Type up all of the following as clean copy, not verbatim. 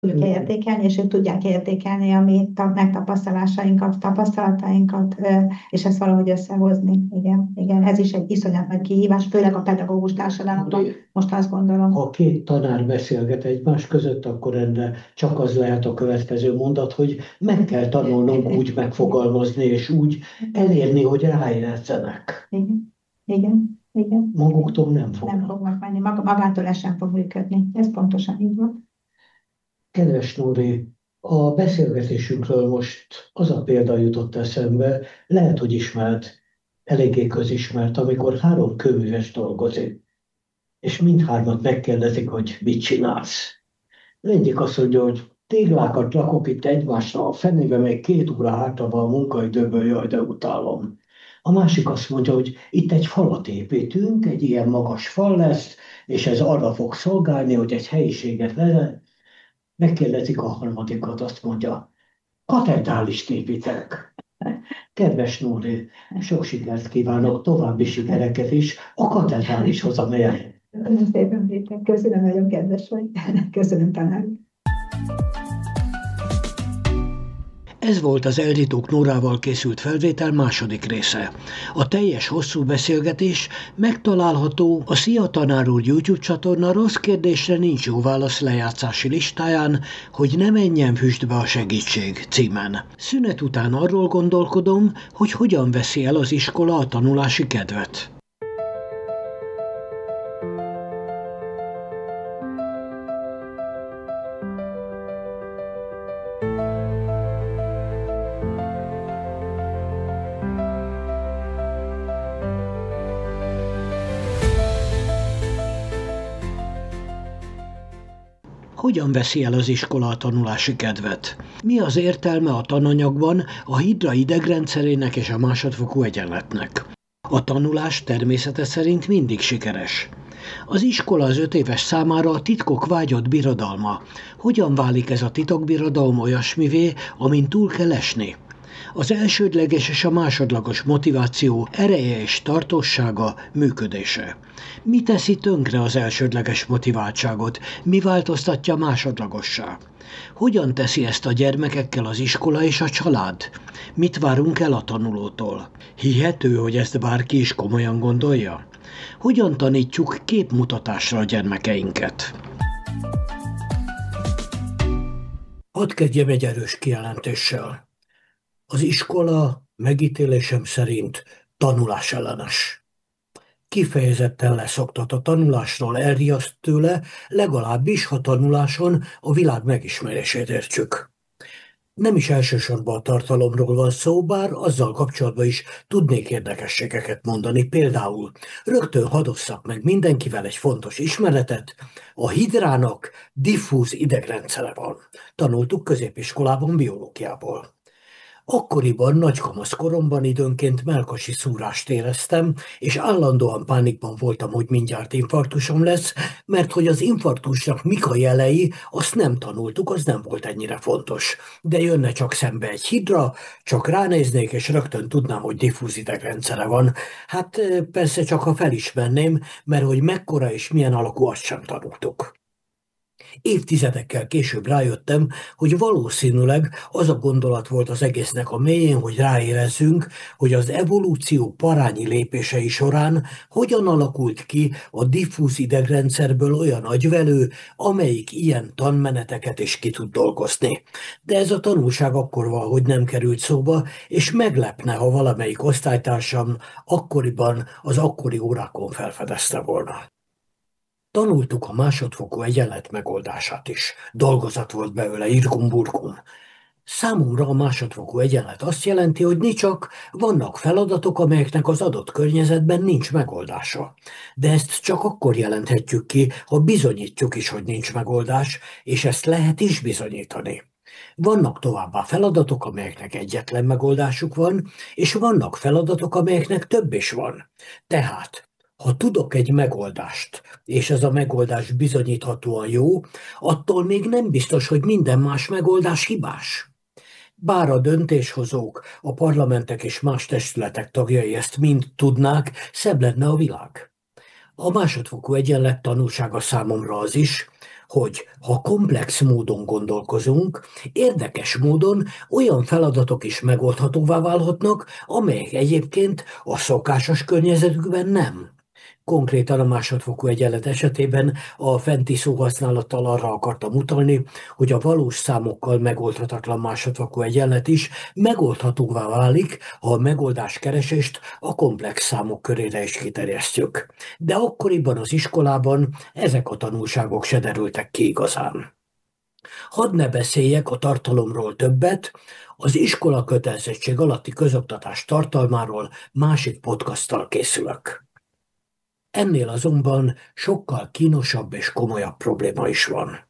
tudjuk értékelni, és ők tudják értékelni a mi megtapasztalásainkat, tapasztalatainkat, és ezt valahogy összehozni. Igen, igen, ez is egy iszonyat nagy kihívás, főleg a pedagógus társadalomban, most azt gondolom. Ha két tanár beszélget egymás között, akkor ennek csak az lehet a következő mondat, hogy meg kell tanulnunk úgy megfogalmazni, és úgy elérni, hogy ráérezzenek. Igen, igen, igen. Maguktól nem Nem fognak. fognak menni, magától ez sem fog működni. Ez pontosan így van. Kedves Nóri, a beszélgetésünkről most az a példa jutott eszembe, lehet, hogy ismert, eléggé közismert, amikor három kőműves dolgozik, és mindhármat megkérdezik, hogy mit csinálsz. Az egyik azt mondja, hogy téglákat rakok itt egymásra, a fenébe még 2 óra hátra van a munkaidőből, jaj, de utálom. A másik azt mondja, hogy itt egy falat építünk, egy ilyen magas fal lesz, és ez arra fog szolgálni, hogy egy helyiséget vele. Megkérdezik a harmadikat, azt mondja, katedrálist építek. Kedves Nóri, sok sikert kívánok, további sikereket is a katedrálishoz, amelyen. Nagyon szépen, Péter. Köszönöm, nagyon kedves vagy. Köszönöm, tanár. Ez volt az Elritók Nórával készült felvétel második része. A teljes hosszú beszélgetés megtalálható a Szia Tanár úr YouTube csatorna Rossz kérdésre nincs jó válasz lejátszási listáján, hogy ne menjen füstbe a segítség címen. Szünet után arról gondolkodom, hogy hogyan veszi el az iskola a tanulási kedvet. Hogyan veszi el az iskola a tanulási kedvet? Mi az értelme a tananyagban a hidra idegrendszerének és a másodfokú egyenletnek? A tanulás természete szerint mindig sikeres. Az iskola az 5 éves számára a titkok vágyott birodalma. Hogyan válik ez a titokbirodalom olyasmivé, amin túl kell esni? Az elsődleges és a másodlagos motiváció ereje és tartósága, működése. Mi teszi tönkre az elsődleges motiváltságot, mi változtatja másodlagossá? Hogyan teszi ezt a gyermekekkel az iskola és a család? Mit várunk el a tanulótól? Hihető, hogy ezt bárki is komolyan gondolja? Hogyan tanítjuk képmutatásra a gyermekeinket? Hadd kezdjem egy erős kijelentéssel. Az iskola megítélésem szerint tanulásellenes. Kifejezetten leszoktat a tanulásról, elriaszt tőle, legalábbis, ha tanuláson a világ megismerését értsük. Nem is elsősorban a tartalomról van szó, bár azzal kapcsolatban is tudnék érdekességeket mondani. Például rögtön hadosszak meg mindenkivel egy fontos ismeretet, a hidrának diffúz idegrendszere van. Tanultuk középiskolában biológiából. Akkoriban, nagykamasz koromban időnként mellkasi szúrást éreztem, és állandóan pánikban voltam, hogy mindjárt infarktusom lesz, mert hogy az infarktusnak mik a jelei, azt nem tanultuk, az nem volt ennyire fontos. De jönne csak szembe egy hidra, csak ránéznék, és rögtön tudnám, hogy diffúz idegrendszere van. Hát persze csak ha felismerném, mert hogy mekkora és milyen alakú, azt sem tanultuk. Évtizedekkel később rájöttem, hogy valószínűleg az a gondolat volt az egésznek a mélyén, hogy ráérezzünk, hogy az evolúció parányi lépései során hogyan alakult ki a diffúz idegrendszerből olyan agyvelő, amelyik ilyen tanmeneteket is ki tud dolgozni. De ez a tanulság akkor valahogy nem került szóba, és meglepne, ha valamelyik osztálytársam akkoriban az akkori órákon felfedezte volna. Tanultuk a másodfokú egyenlet megoldását is. Dolgozat volt belőle, irgum-burgum. Számomra a másodfokú egyenlet azt jelenti, hogy csak vannak feladatok, amelyeknek az adott környezetben nincs megoldása. De ezt csak akkor jelenthetjük ki, ha bizonyítjuk is, hogy nincs megoldás, és ezt lehet is bizonyítani. Vannak továbbá feladatok, amelyeknek egyetlen megoldásuk van, és vannak feladatok, amelyeknek több is van. Tehát ha tudok egy megoldást, és ez a megoldás bizonyíthatóan jó, attól még nem biztos, hogy minden más megoldás hibás. Bár a döntéshozók, a parlamentek és más testületek tagjai ezt mind tudnák, szebb lenne a világ. A másodfokú egyenlet tanulsága számomra az is, hogy ha komplex módon gondolkozunk, érdekes módon olyan feladatok is megoldhatóvá válhatnak, amelyek egyébként a szokásos környezetükben nem. Konkrétan a másodfokú egyenlet esetében a fenti szóhasználattal arra akartam utalni, hogy a valós számokkal megoldhatatlan másodfokú egyenlet is megoldhatóvá válik, ha a megoldáskeresést a komplex számok körére is kiterjesztjük. De akkoriban az iskolában ezek a tanulságok se derültek ki igazán. Hadd ne beszéljek a tartalomról többet, az iskola kötelezettség alatti közoktatás tartalmáról másik podcasttal készülök. Ennél azonban sokkal kínosabb és komolyabb probléma is van.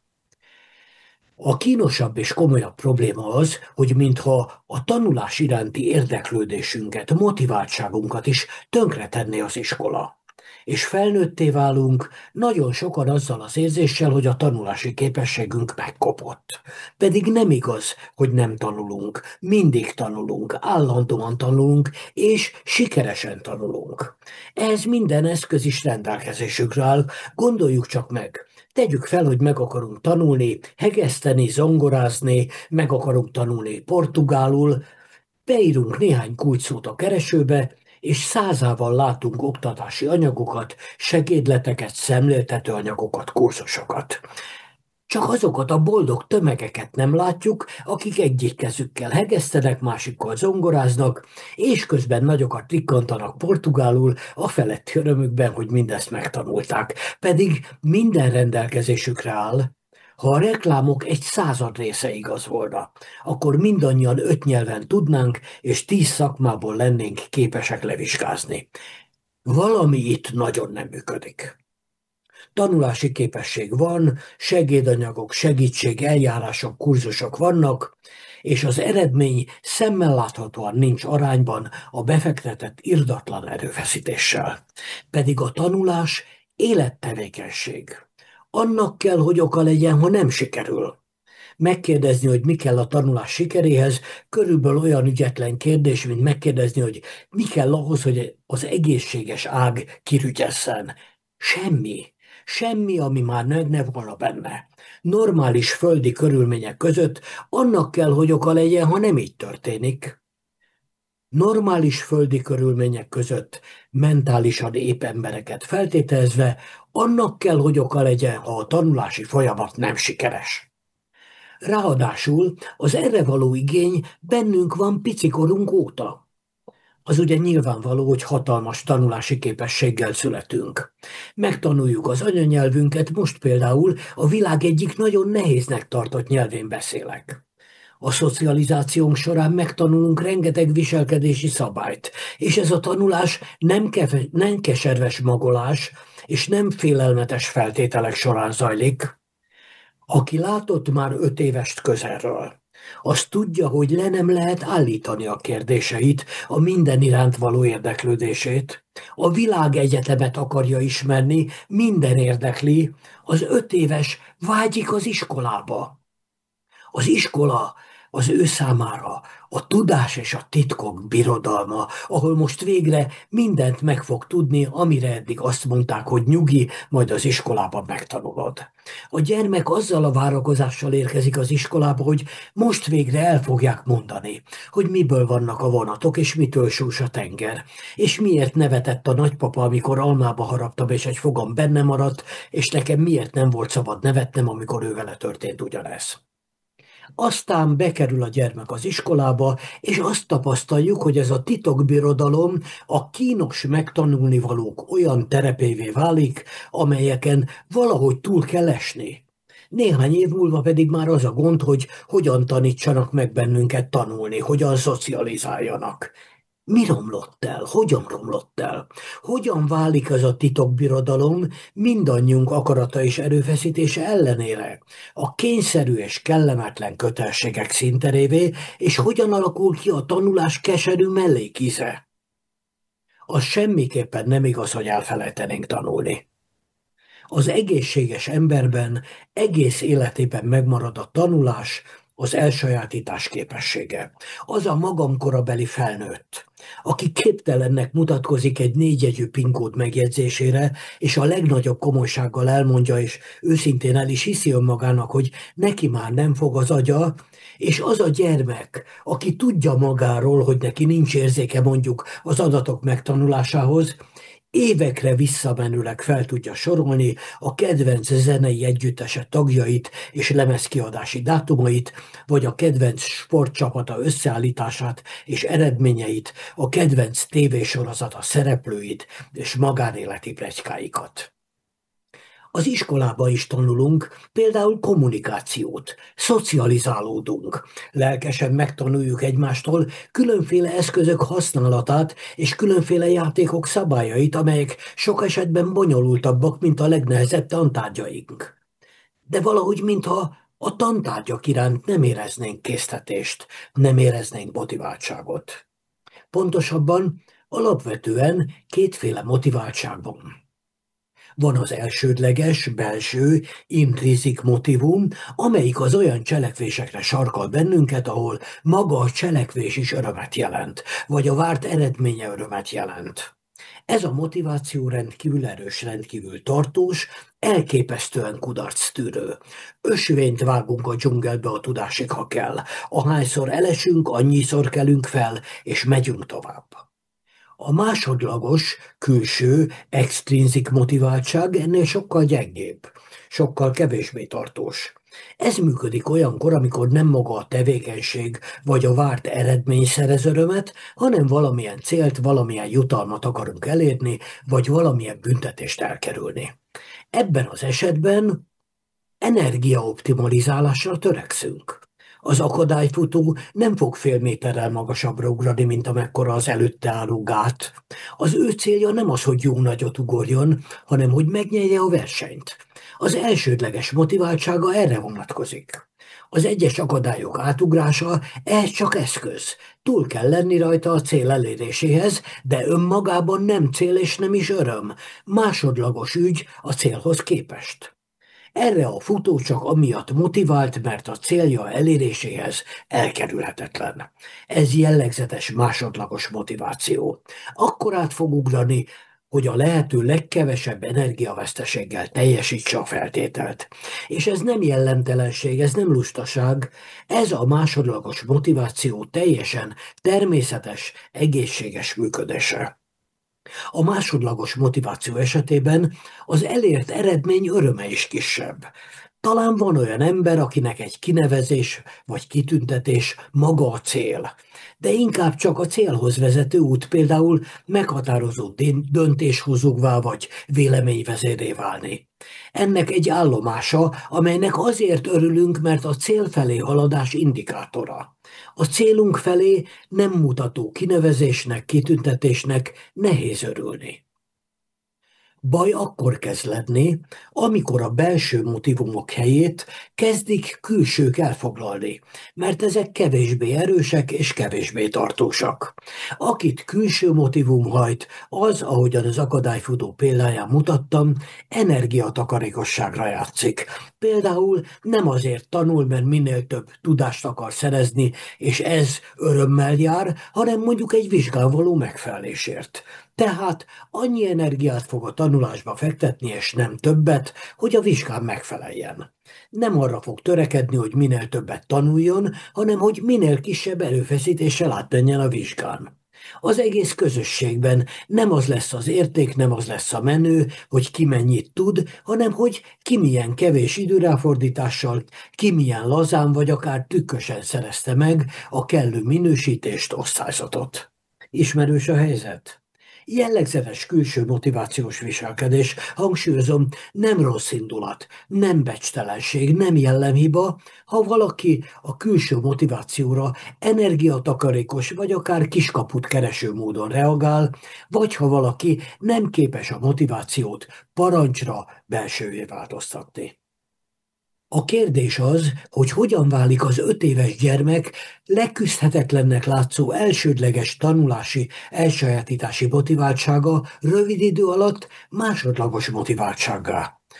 A kínosabb és komolyabb probléma az, hogy mintha a tanulás iránti érdeklődésünket, motiváltságunkat is tönkretenné az iskola. És felnőtté válunk, nagyon sokan azzal az érzéssel, hogy a tanulási képességünk megkopott. Pedig nem igaz, hogy nem tanulunk. Mindig tanulunk, állandóan tanulunk, és sikeresen tanulunk. Ez minden eszköz is rendelkezésükre áll, gondoljuk csak meg. Tegyük fel, hogy meg akarunk tanulni, hegeszteni, zongorázni, meg akarunk tanulni portugálul, beírunk néhány kulcsszót a keresőbe, és százával látunk oktatási anyagokat, segédleteket, szemléltető anyagokat, kurzusokat. Csak azokat a boldog tömegeket nem látjuk, akik egyik kezükkel hegesztenek, másikkal zongoráznak, és közben nagyokat trikkantanak portugálul a feletti örömükben, hogy mindezt megtanulták. Pedig minden rendelkezésükre áll. Ha a reklámok egy század része igaz volna, akkor mindannyian 5 nyelven tudnánk, és 10 szakmából lennénk képesek levizsgázni. Valami itt nagyon nem működik. Tanulási képesség van, segédanyagok, segítség, eljárások, kurzusok vannak, és az eredmény szemmel láthatóan nincs arányban a befektetett irdatlan erőfeszítéssel. Pedig a tanulás élettevékenység. Annak kell, hogy oka legyen, ha nem sikerül. Megkérdezni, hogy mi kell a tanulás sikeréhez, körülbelül olyan ügyetlen kérdés, mint megkérdezni, hogy mi kell ahhoz, hogy az egészséges ág kirügyesszen. Semmi. Semmi, ami már ne volna benne. Normális földi körülmények között annak kell, hogy oka legyen, ha nem így történik. Normális földi körülmények között mentálisan ép embereket feltételezve, annak kell, hogy oka legyen, ha a tanulási folyamat nem sikeres. Ráadásul az erre való igény bennünk van picikorunk óta. Az ugye nyilvánvaló, hogy hatalmas tanulási képességgel születünk. Megtanuljuk az anyanyelvünket, most például a világ egyik nagyon nehéznek tartott nyelvén beszélek. A szocializációnk során megtanulunk rengeteg viselkedési szabályt, és ez a tanulás nem keserves magolás, és nem félelmetes feltételek során zajlik. Aki látott már 5 évest közelről, az tudja, hogy le nem lehet állítani a kérdéseit, a minden iránt való érdeklődését. A világegyetemet akarja ismerni, minden érdekli, az 5 éves vágyik az iskolába. Az iskola az ő számára a tudás és a titkok birodalma, ahol most végre mindent meg fog tudni, amire eddig azt mondták, hogy nyugi, majd az iskolában megtanulod. A gyermek azzal a várakozással érkezik az iskolába, hogy most végre el fogják mondani, hogy miből vannak a vonatok, és mitől sós a tenger, és miért nevetett a nagypapa, amikor almába haraptam, és egy fogam benne maradt, és nekem miért nem volt szabad nevetnem, amikor ővele történt ugyanez. Aztán bekerül a gyermek az iskolába, és azt tapasztaljuk, hogy ez a titokbirodalom, a kínos megtanulnivalók olyan terepévé válik, amelyeken valahogy túl kell esni. Néhány év múlva pedig már az a gond, hogy hogyan tanítsanak meg bennünket tanulni, hogyan szocializáljanak. Mi romlott el? Hogyan romlott el? Hogyan válik ez a titokbirodalom mindannyiunk akarata és erőfeszítése ellenére a kényszerű és kellemetlen kötelességek színterévé, és hogyan alakul ki a tanulás keserű mellékíze? Az semmiképpen nem igaz, hogy elfelejtenénk tanulni. Az egészséges emberben egész életében megmarad a tanulás, az elsajátítás képessége. Az a magamkorabeli felnőtt, aki képtelennek mutatkozik egy 4 jegyű pinkód megjegyzésére, és a legnagyobb komolysággal elmondja, és őszintén el is hiszi önmagának, hogy neki már nem fog az agya, és az a gyermek, aki tudja magáról, hogy neki nincs érzéke mondjuk az adatok megtanulásához, évekre visszamenőleg fel tudja sorolni a kedvenc zenei együttese tagjait és lemezkiadási dátumait, vagy a kedvenc sportcsapata összeállítását és eredményeit, a kedvenc tévésorozata szereplőit és magánéleti pletykáikat. Az iskolában is tanulunk, például kommunikációt, szocializálódunk, lelkesen megtanuljuk egymástól különféle eszközök használatát és különféle játékok szabályait, amelyek sok esetben bonyolultabbak, mint a legnehezebb tantárgyaink. De valahogy mintha a tantárgyak iránt nem éreznénk késztetést, nem éreznénk motiváltságot. Pontosabban, alapvetően kétféle motiváltság van. Van az elsődleges, belső, intrinzik motivum, amelyik az olyan cselekvésekre sarkal bennünket, ahol maga a cselekvés is örömet jelent, vagy a várt eredménye örömet jelent. Ez a motiváció rendkívül erős, rendkívül tartós, elképesztően kudarctűrő. Ösvényt vágunk a dzsungelbe a tudásig, ha kell. Ahányszor elesünk, annyiszor kelünk fel, és megyünk tovább. A másodlagos, külső, extrinzik motiváltság ennél sokkal gyengébb, sokkal kevésbé tartós. Ez működik olyankor, amikor nem maga a tevékenység vagy a várt eredmény szerez örömet, hanem valamilyen célt, valamilyen jutalmat akarunk elérni, vagy valamilyen büntetést elkerülni. Ebben az esetben energiaoptimalizálásra törekszünk. Az akadályfutó nem fog fél méterrel magasabbra ugrani, mint amekkora az előtte álló gát. Az ő célja nem az, hogy jó nagyot ugorjon, hanem hogy megnyerje a versenyt. Az elsődleges motiváltsága erre vonatkozik. Az egyes akadályok átugrása ehhez csak eszköz. Túl kell lenni rajta a cél eléréséhez, de önmagában nem cél és nem is öröm. Másodlagos ügy a célhoz képest. Erre a futó csak amiatt motivált, mert a célja eléréséhez elkerülhetetlen. Ez jellegzetes másodlagos motiváció. Akkor át fog ugrani, hogy a lehető legkevesebb energiaveszteséggel teljesítse a feltételt. És ez nem jellemtelenség, ez nem lustaság, ez a másodlagos motiváció teljesen természetes, egészséges működése. A másodlagos motiváció esetében az elért eredmény öröme is kisebb. Talán van olyan ember, akinek egy kinevezés vagy kitüntetés maga a cél, de inkább csak a célhoz vezető út, például meghatározó döntéshozóvá vagy véleményvezérré válni. Ennek egy állomása, amelynek azért örülünk, mert a cél felé haladás indikátora. A célunk felé nem mutató kinevezésnek, kitüntetésnek nehéz örülni. Baj akkor kezd lenni, amikor a belső motivumok helyét kezdik külsők elfoglalni, mert ezek kevésbé erősek és kevésbé tartósak. Akit külső motivum hajt, az, ahogyan az akadályfutó példáján mutattam, energiatakarékosságra játszik. Például nem azért tanul, mert minél több tudást akar szerezni, és ez örömmel jár, hanem mondjuk egy vizsgán való megfelelésért. Tehát annyi energiát fog a tanulásba fektetni, és nem többet, hogy a vizsgán megfeleljen. Nem arra fog törekedni, hogy minél többet tanuljon, hanem hogy minél kisebb erőfeszítéssel átmenjen a vizsgán. Az egész közösségben nem az lesz az érték, nem az lesz a menő, hogy ki mennyit tud, hanem hogy ki milyen kevés időráfordítással, ki milyen lazán vagy akár tükkösen szerezte meg a kellő minősítést, osztályzatot. Ismerős a helyzet? Jellegzetes külső motivációs viselkedés, hangsúlyozom, nem rossz indulat, nem becstelenség, nem jellemhiba, ha valaki a külső motivációra energiatakarékos vagy akár kiskaput kereső módon reagál, vagy ha valaki nem képes a motivációt parancsra belsővé változtatni. A kérdés az, hogy hogyan válik az 5 éves gyermek leküzdhetetlennek látszó elsődleges tanulási, elsajátítási motiváltsága rövid idő alatt másodlagos motiváltsággá.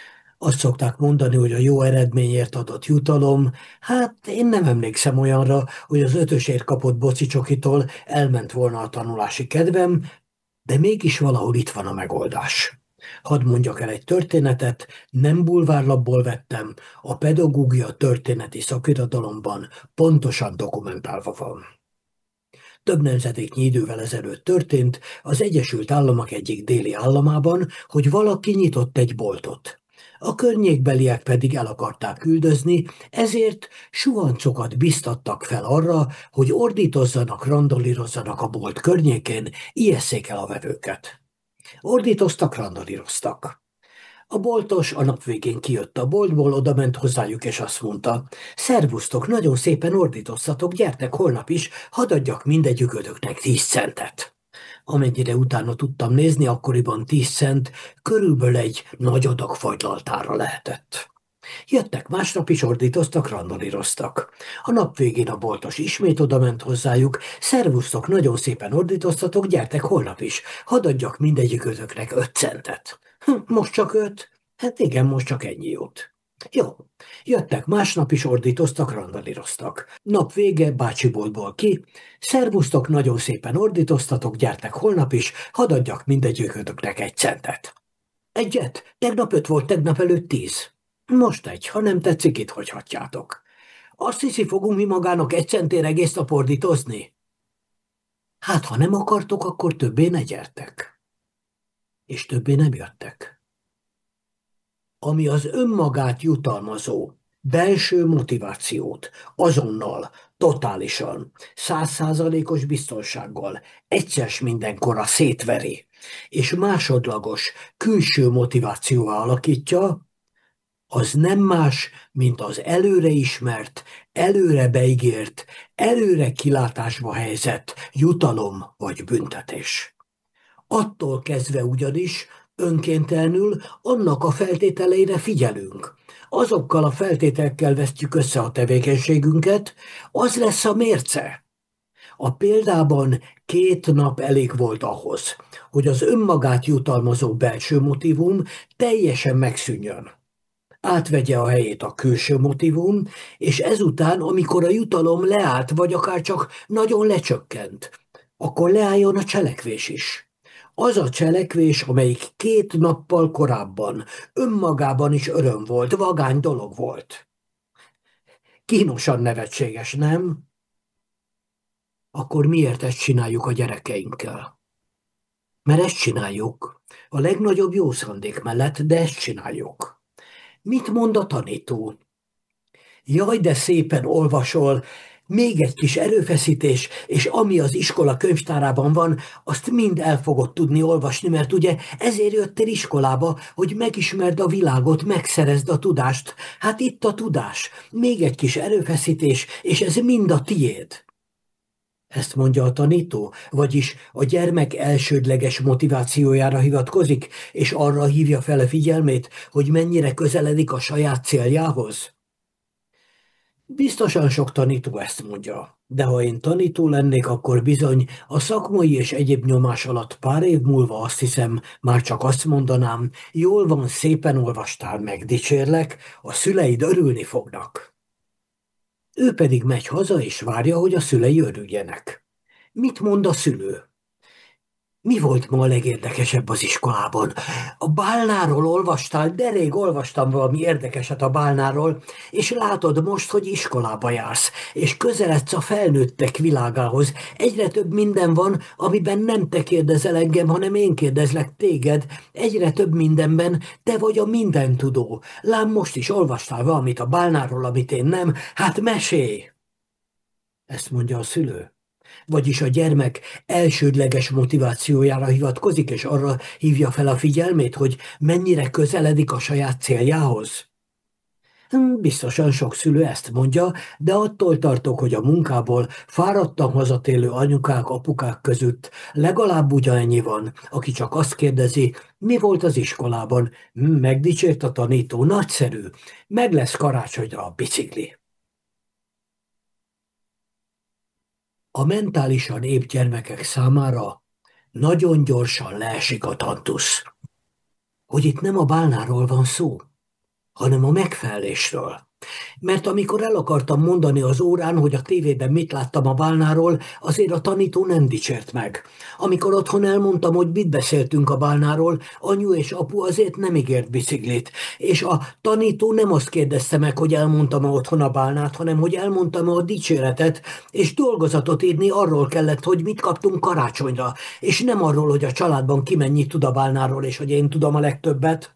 Azt szokták mondani, hogy a jó eredményért adott jutalom, hát én nem emlékszem olyanra, hogy az ötösért kapott bocicsokitól elment volna a tanulási kedvem, de mégis valahol itt van a megoldás. Hadd mondjak el egy történetet, nem bulvárlapból vettem, a pedagógia történeti szakirodalomban pontosan dokumentálva van. Több nemzedéknyi idővel ezelőtt történt az Egyesült Államok egyik déli államában, hogy valaki nyitott egy boltot. A környékbeliek pedig el akarták üldözni, ezért suhancokat biztattak fel arra, hogy ordítozzanak, randalírozzanak a bolt környékén, ijesszék el a vevőket. Ordítoztak, randalíroztak. A boltos a nap végén kijött a boltból, odament hozzájuk, és azt mondta: szervusztok, nagyon szépen ordítoztatok, gyertek holnap is, hadd adjak mindegyikőtöknek 10 centet. Amennyire utána tudtam nézni, akkoriban 10 cent körülbelül egy nagy adag fagylaltára lehetett. Jöttek másnap is, ordítoztak, randalíroztak. A nap végén a boltos ismét odament hozzájuk: szervusztok, nagyon szépen ordítoztatok, gyertek holnap is, hadd adjak mindegyikőtöknek 5 centet. Most csak 5? Hát igen, most csak ennyi jut. Jó, jöttek másnap is, ordítoztak, randalíroztak. Nap vége, bácsiboltból ki: szervusztok, nagyon szépen ordítoztatok, gyertek holnap is, hadd adjak mindegyikőtöknek 1 centet. Egyet? Tegnap 5 volt, tegnap előtt 10. Most 1, ha nem tetszik, itt hagyhatjátok. Azt hiszi, fogunk mi magának 1 centért egész nap ordítozni? Hát, ha nem akartok, akkor többé ne gyertek. És többé nem jöttek. Ami az önmagát jutalmazó belső motivációt azonnal, totálisan, 100%-os biztonsággal egyszer mindenkorra szétveri, és másodlagos külső motivációvá alakítja, az nem más, mint az előre ismert, előre beígért, előre kilátásba helyezett jutalom vagy büntetés. Attól kezdve ugyanis önkéntelenül annak a feltételeire figyelünk. Azokkal a feltételekkel vesztjük össze a tevékenységünket, az lesz a mérce. A példában 2 nap elég volt ahhoz, hogy az önmagát jutalmazó belső motívum teljesen megszűnjön. Átvegye a helyét a külső motívum, és ezután, amikor a jutalom leállt, vagy akár csak nagyon lecsökkent, akkor leálljon a cselekvés is. Az a cselekvés, amelyik 2 nappal korábban önmagában is öröm volt, vagány dolog volt. Kínosan nevetséges, nem? Akkor miért ezt csináljuk a gyerekeinkkel? Mert ezt csináljuk. A legnagyobb jó szándék mellett, de ezt csináljuk. Mit mond a tanító? Jaj, de szépen olvasol, még egy kis erőfeszítés, és ami az iskola könyvtárában van, azt mind el fogod tudni olvasni, mert ugye ezért jöttél iskolába, hogy megismerd a világot, megszerezd a tudást. Hát itt a tudás, még egy kis erőfeszítés, és ez mind a tiéd. Ezt mondja a tanító, vagyis a gyermek elsődleges motivációjára hivatkozik, és arra hívja fel a figyelmét, hogy mennyire közeledik a saját céljához. Biztosan sok tanító ezt mondja, de ha én tanító lennék, akkor bizony a szakmai és egyéb nyomás alatt pár év múlva azt hiszem, már csak azt mondanám: jól van, szépen olvastál, megdicsérlek, a szüleid örülni fognak. Ő pedig megy haza és várja, hogy a szülei örüljenek. Mit mond a szülő? Mi volt ma a legérdekesebb az iskolában? A bálnáról olvastál, de rég olvastam valami érdekeset a bálnáról, és látod most, hogy iskolába jársz, és közeledsz a felnőttek világához. Egyre több minden van, amiben nem te kérdezel engem, hanem én kérdezlek téged. Egyre több mindenben te vagy a mindentudó. Lám most is olvastál valamit a bálnáról, amit én nem, hát mesélj! Ezt mondja a szülő. Vagyis a gyermek elsődleges motivációjára hivatkozik, és arra hívja fel a figyelmét, hogy mennyire közeledik a saját céljához. Biztosan sok szülő ezt mondja, de attól tartok, hogy a munkából fáradtan hazatérő anyukák, apukák között legalább ugyanennyi van, aki csak azt kérdezi: mi volt az iskolában? Megdicsért a tanító, nagyszerű, meg lesz karácsonyra a bicikli. A mentálisan épp gyermekek számára nagyon gyorsan leesik a tantusz, hogy itt nem a bálnáról van szó, hanem a megfelelésről. Mert amikor el akartam mondani az órán, hogy a tévében mit láttam a bálnáról, azért a tanító nem dicsért meg. Amikor otthon elmondtam, hogy mit beszéltünk a bálnáról, anyu és apu azért nem ígért biciklit. És a tanító nem azt kérdezte meg, hogy elmondtam-e otthon a bálnát, hanem hogy elmondtam-e a dicséretet, és dolgozatot írni arról kellett, hogy mit kaptunk karácsonyra, és nem arról, hogy a családban ki mennyit tud a bálnáról, és hogy én tudom a legtöbbet.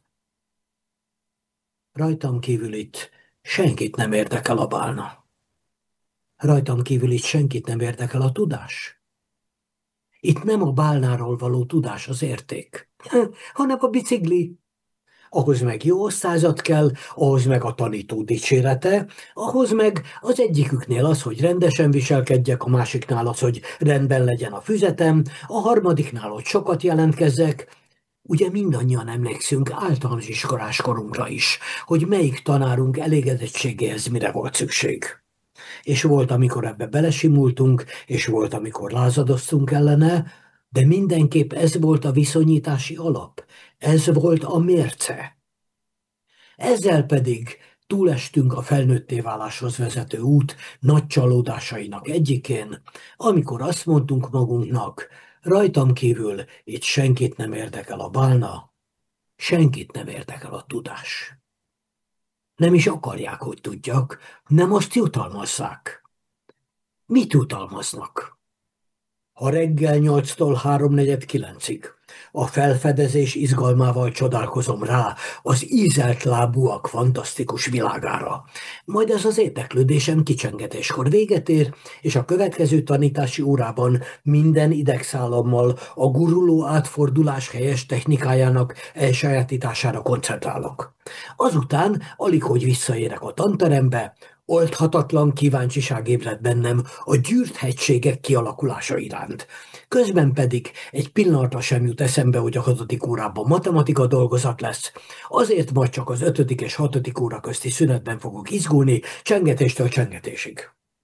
Rajtam kívül itt senkit nem érdekel a bálna. Rajtam kívül itt senkit nem érdekel a tudás. Itt nem a bálnáról való tudás az érték, hanem a bicikli. Ahhoz meg jó osztályzat kell, ahhoz meg a tanító dicsérete, ahhoz meg az egyiküknél az, hogy rendesen viselkedjek, a másiknál az, hogy rendben legyen a füzetem, a harmadiknál, hogy sokat jelentkezzek. Ugye mindannyian emlékszünk általános iskolás korunkra is, hogy melyik tanárunk elégedettségéhez mire volt szükség. És volt, amikor ebbe belesimultunk, és volt, amikor lázadoztunk ellene, de mindenképp ez volt a viszonyítási alap, ez volt a mérce. Ezzel pedig túlestünk a felnőtté váláshoz vezető út nagy csalódásainak egyikén, amikor azt mondtunk magunknak, rajtam kívül itt senkit nem érdekel a bálna, senkit nem érdekel a tudás. Nem is akarják, hogy tudjak, nem azt jutalmazzák. Mit jutalmaznak? Ha reggel 8-tól 3:49-ig a felfedezés izgalmával csodálkozom rá az ízelt lábúak fantasztikus világára. Majd ez az érdeklődésem kicsengetéskor véget ér, és a következő tanítási órában minden idegszálammal a guruló átfordulás helyes technikájának elsajátítására koncentrálok. Azután, alig hogy visszaérek a tanterembe, oldhatatlan kíváncsiság ébred bennem a gyűrt hegységek kialakulása iránt. Közben pedig egy pillanatra sem jut eszembe, hogy a 6. órában matematika dolgozat lesz. Azért majd csak az 5. és 6. óra közti szünetben fogok izgulni, csengetéstől csengetésig.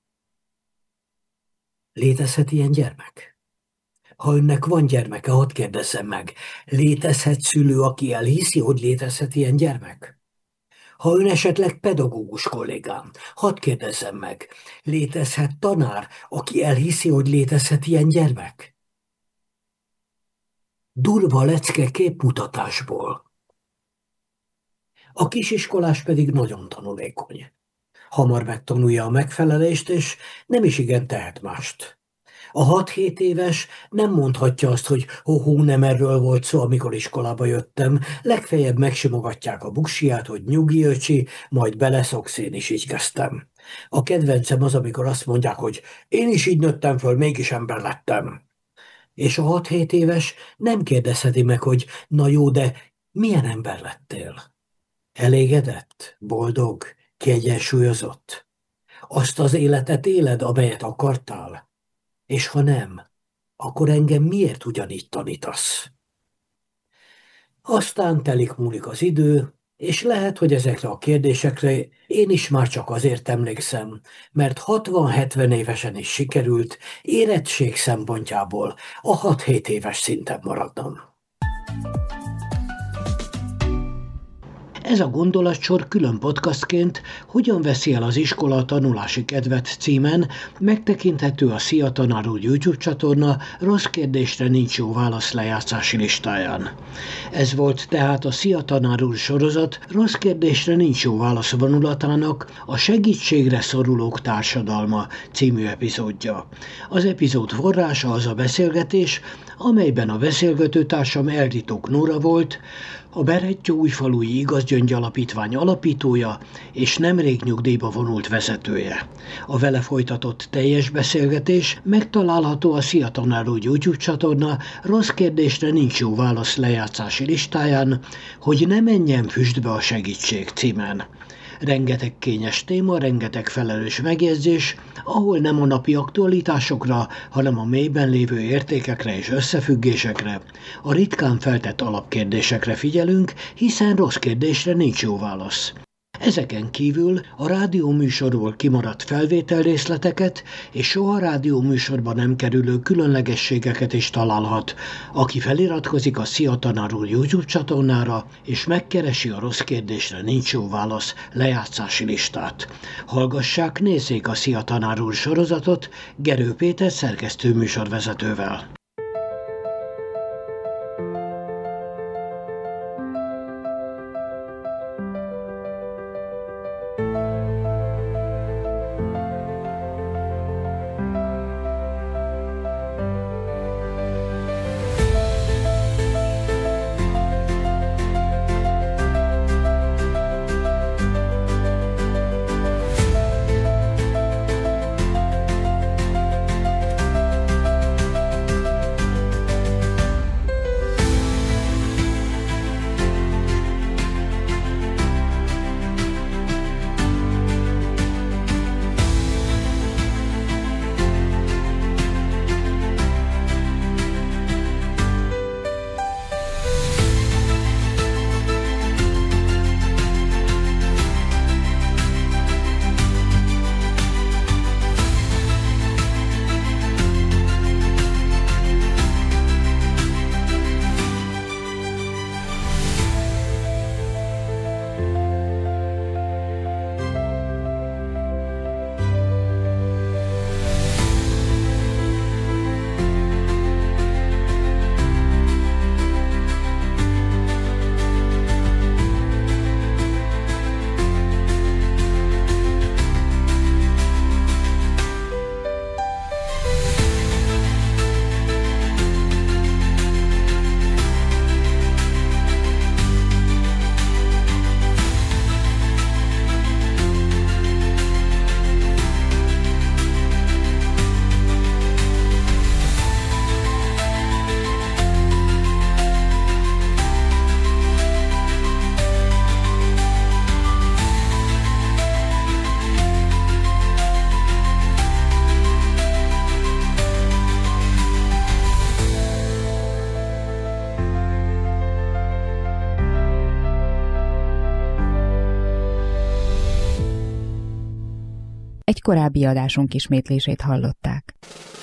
Létezhet ilyen gyermek? Ha önnek van gyermeke, hadd kérdezzem meg, létezhet szülő, aki elhiszi, hogy létezhet ilyen gyermek? Ha ön esetleg pedagógus kollégám, hadd kérdezzem meg, létezhet tanár, aki elhiszi, hogy létezhet ilyen gyermek? Durva lecke képmutatásból. A kisiskolás pedig nagyon tanulékony. Hamar megtanulja a megfelelést, és nem is igen tehet mást. A 6-7 éves nem mondhatja azt, hogy nem erről volt szó, amikor iskolába jöttem, legfeljebb megsimogatják a buksiját, hogy nyugi öcsi, majd beleszoksz, én is így kezdtem. A kedvencem az, amikor azt mondják, hogy én is így nőttem föl, mégis ember lettem. És a 6-7 éves nem kérdezheti meg, hogy na jó, de milyen ember lettél? Elégedett, boldog, kiegyensúlyozott? Azt az életet éled, amelyet akartál? És ha nem, akkor engem miért ugyanígy tanítasz? Aztán múlik az idő, és lehet, hogy ezekre a kérdésekre én is már csak azért emlékszem, mert 60-70 évesen is sikerült érettség szempontjából a 6-7 éves szinten maradnom. Ez a gondolatsor külön podcastként Hogyan veszi el az iskola a tanulási kedvet címen megtekinthető a Szia Tanár úr YouTube csatorna Rossz kérdésre nincs jó válasz lejátszási listáján. Ez volt tehát a Szia Tanár úr sorozat Rossz kérdésre nincs jó válasz vonulatának a Segítségre szorulók társadalma című epizódja. Az epizód forrása az a beszélgetés, amelyben a beszélgetőtársam Elritók Nóra volt, a Berettyóújfalui Igazgyöngy Alapítvány alapítója és nemrég nyugdíjba vonult vezetője. A vele folytatott teljes beszélgetés megtalálható a Szia Tanár úr YouTube csatorna Rossz kérdésre nincs jó válasz lejátszási listáján, hogy ne menjen füstbe a segítség címen. Rengeteg kényes téma, rengeteg felelős megjegyzés, ahol nem a napi aktualitásokra, hanem a mélyben lévő értékekre és összefüggésekre, a ritkán feltett alapkérdésekre figyelünk, hiszen rossz kérdésre nincs jó válasz. Ezeken kívül a rádióműsorból kimaradt felvételrészleteket és soha rádióműsorba nem kerülő különlegességeket is találhat, aki feliratkozik a Szia Tanár úr YouTube csatornára, és megkeresi a Rossz kérdésre nincs jó válasz lejátszási listát. Hallgassák, nézzék a Szia Tanár úr sorozatot Gerő Péter szerkesztő műsorvezetővel. Egy korábbi adásunk ismétlését hallották.